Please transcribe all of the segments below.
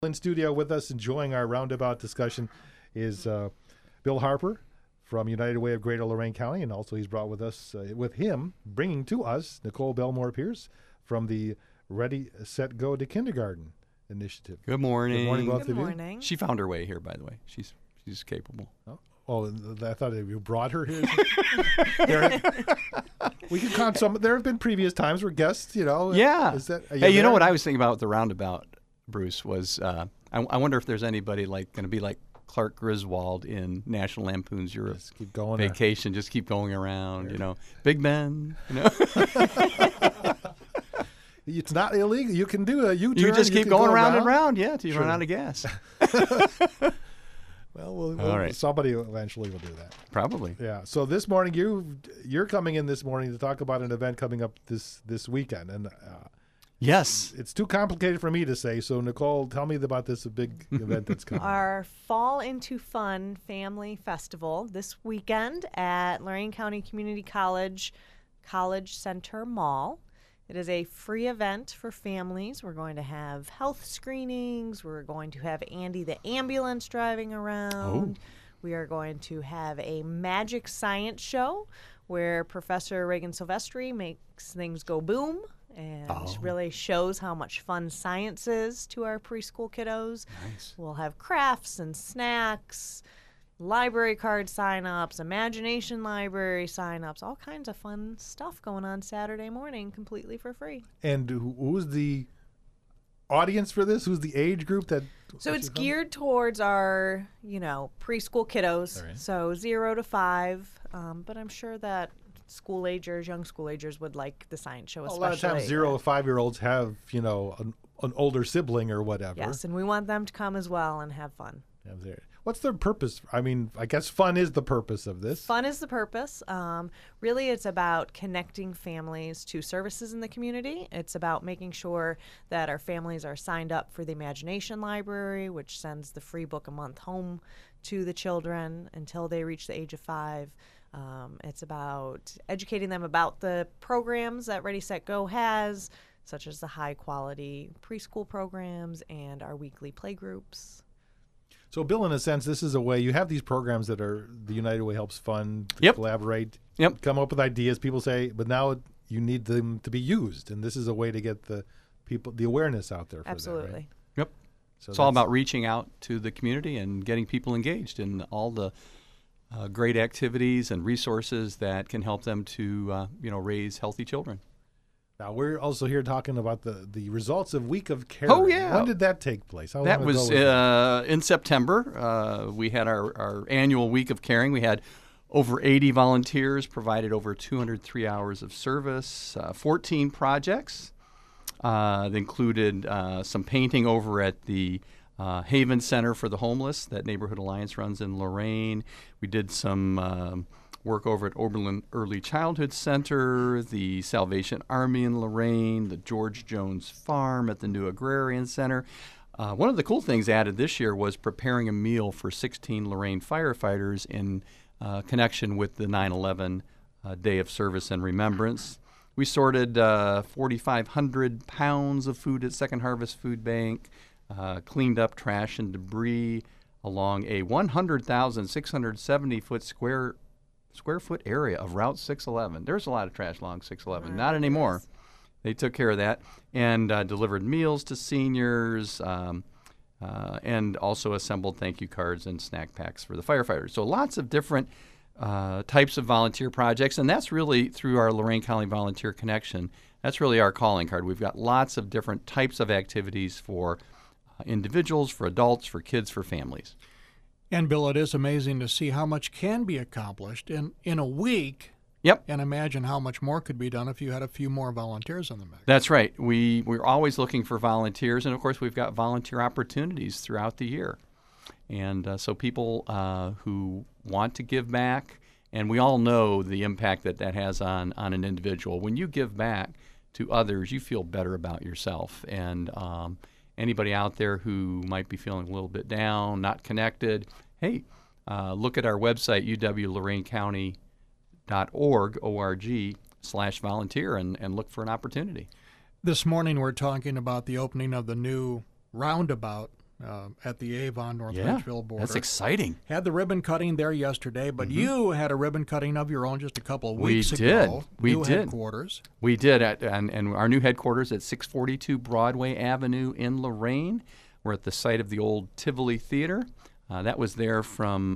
In studio with us, enjoying our roundabout discussion, is Bill Harper from United Way of Greater Lorain County, and also he's brought with us, bringing to us Nicole Belmore-Pierce from the Ready, Set, Go to Kindergarten initiative. Good morning. Good morning, both Good of you. morning. She found her way here, by the way. She's capable. Oh, I thought you brought her here. We can count some. There have been previous times where guests, Yeah. Hey, you know what I was thinking about with the roundabout, Bruce, was I wonder if there's anybody going to be like Clark Griswold in National Lampoon's Europe Just keep going Vacation. Just keep going around, Big Ben, It's not illegal. You can do a U-turn. You just keep going around and around, till you run out of gas. Well, All right. Somebody eventually will do that. Probably. Yeah. So this morning, you're coming in this morning to talk about an event coming up this weekend, and Yes. it's too complicated for me to say. So Nicole, tell me about this big event that's coming. Our Fall Into Fun Family Festival this weekend at Lorain County Community College Center Mall. It is a free event for families. We're going to have health screenings. We're going to have Andy the ambulance driving around. We are going to have a magic science show where Professor Reagan Silvestri makes things go boom and really shows how much fun science is to our preschool kiddos. Nice. We'll have crafts and snacks, library card sign-ups, imagination library sign-ups, all kinds of fun stuff going on Saturday morning completely for free. And who's the audience for this? Who's the age group that? So it's geared towards our, preschool kiddos, All right. so 0 to 5. But I'm sure that young school agers would like the science show A especially. lot of times, 0 to 5-year-olds have an older sibling or whatever. Yes, and we want them to come as well and have fun. What's their purpose? I mean, I guess fun is the purpose of this. Fun is the purpose. Really, it's about connecting families to services in the community. It's about making sure that our families are signed up for the Imagination Library, which sends the free book a month home to the children until they reach the age of 5. It's about educating them about the programs that Ready, Set, Go has, such as the high-quality preschool programs and our weekly play groups. So, Bill, in a sense, this is a way you have these programs that are the United Way helps fund, Yep. collaborate, Yep. come up with ideas. People say, but now you need them to be used, and this is a way to get the awareness out there for Absolutely. that, right? Yep. So It's all that's- about reaching out to the community and getting people engaged in all the great activities and resources that can help them to, raise healthy children. Now, we're also here talking about the results of Week of Caring. Oh, yeah. When did that take place? How That long ago was that? in September. We had our annual Week of Caring. We had over 80 volunteers, provided over 203 hours of service, 14 projects. That included some painting over at the Haven Center for the Homeless that Neighborhood Alliance runs in Lorain. We did some work over at Oberlin Early Childhood Center, the Salvation Army in Lorain, the George Jones Farm at the New Agrarian Center. One of the cool things added this year was preparing a meal for 16 Lorain firefighters in connection with the 9/11 Day of Service and Remembrance. We sorted 4,500 pounds of food at Second Harvest Food Bank, cleaned up trash and debris along a 100,670 square foot area of Route 611. There's a lot of trash along 611. Not anymore. Yes. They took care of that and delivered meals to seniors and also assembled thank you cards and snack packs for the firefighters. So lots of different types of volunteer projects, and that's really through our Lorain County Volunteer Connection. That's really our calling card. We've got lots of different types of activities for individuals, for adults, for kids, for families. And, Bill, it is amazing to see how much can be accomplished in a week. Yep. And imagine how much more could be done if you had a few more volunteers in the mix. That's right. We're always looking for volunteers, and of course we've got volunteer opportunities throughout the year. And so people who want to give back, and we all know the impact that has on an individual. When you give back to others, you feel better about yourself. And anybody out there who might be feeling a little bit down, not connected, hey, look at our website, uwloraincounty.org/volunteer, and look for an opportunity. This morning we're talking about the opening of the new roundabout at the Avon North Yeah, Ridgeville border. that's exciting. Had the ribbon cutting there yesterday, but you had a ribbon cutting of your own just a couple of We weeks did. ago. We New did. headquarters. We did, and our new headquarters at 642 Broadway Avenue in Lorraine. We're at the site of the old Tivoli Theater. That was there from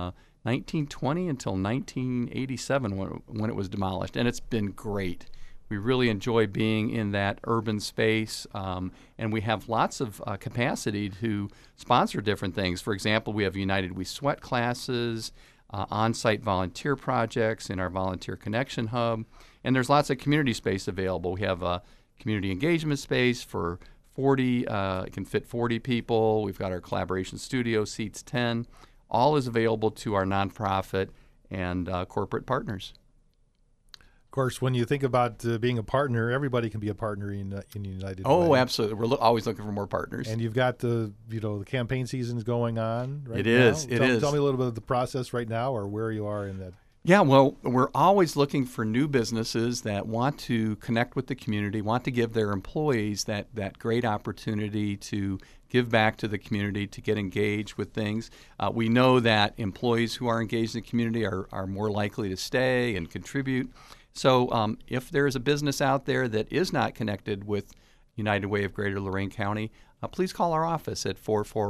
1920 until 1987 when it was demolished, and it's been great. We really enjoy being in that urban space, and we have lots of capacity to sponsor different things. For example, we have United We Sweat classes, on-site volunteer projects in our Volunteer Connection Hub, and there's lots of community space available. We have a community engagement space for 40, it can fit 40 people. We've got our collaboration studio, seats 10. All is available to our nonprofit and corporate partners. Of course, when you think about being a partner, everybody can be a partner in United Oh, Way. absolutely. We're always looking for more partners. And you've got the campaign season's going on right It now. is, it tell, is. Tell me a little bit of the process right now, or where you are in that. Yeah, well, we're always looking for new businesses that want to connect with the community, want to give their employees that great opportunity to give back to the community, to get engaged with things. We know that employees who are engaged in the community are more likely to stay and contribute. So if there is a business out there that is not connected with United Way of Greater Lorain County, please call our office at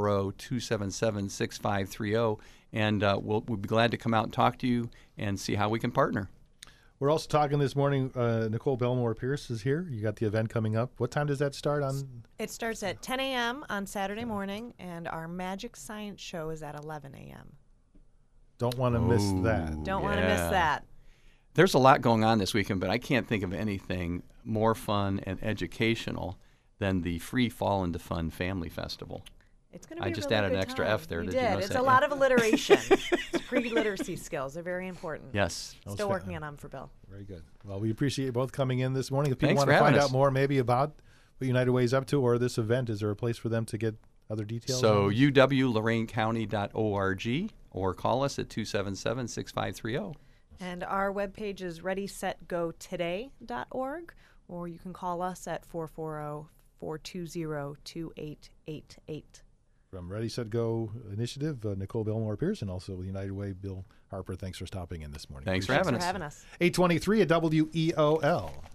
440-277-6530, and we'll be glad to come out and talk to you and see how we can partner. We're also talking this morning. Nicole Belmore Pierce is here. You got the event coming up. What time does that start on? It starts at 10 a.m. on Saturday morning, and our Magic Science Show is at 11 a.m. Don't want to miss that. Don't want to miss Yeah. that. There's a lot going on this weekend, but I can't think of anything more fun and educational than the Free Fall into Fun Family Festival. It's going to be I just really added good an extra time. F there. You Did you did. notice It's that? a lot of alliteration. It's pre-literacy skills. They're very important. Yes. Still working on them for Bill. Very good. Well, we appreciate you both coming in this morning. If people Thanks want for to find having out us. more maybe about what United Way is up to or this event, is there a place for them to get other details? So on? uwlorainecounty.org or call us at 277-6530. And our webpage is readysetgotoday.org, or you can call us at 440-420-2888. From Ready, Set, Go initiative, Nicole Belmore Pierce, and also with United Way, Bill Harper. Thanks for stopping in this morning. Thanks for Thanks having for us. having us. 823 at WEOL.